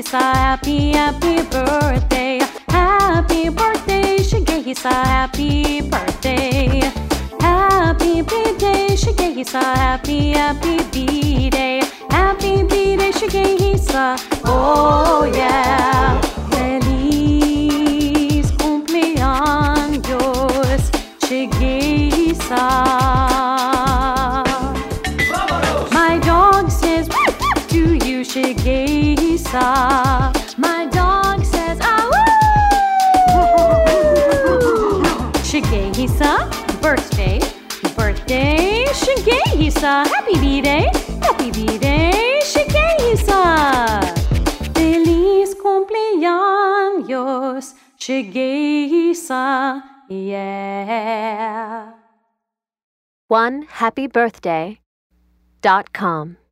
Shigehisa, happy, happy birthday. Happy birthday, Shigehisa, happy birthday. Happy B-Day, Shigehisa, happy, happy B-Day. Happy B-Day, Shigehisa, oh yeah. Feliz cumpleaños, Shigehisa. My dog says to you, Shigehisa. My dog says, ah woo! Shigehisa, birthday, birthday, Shigehisa. Happy B-Day, happy B-Day, Shigehisa. Feliz cumpleaños, Shigehisa, yeah. OneHappyBirthday.com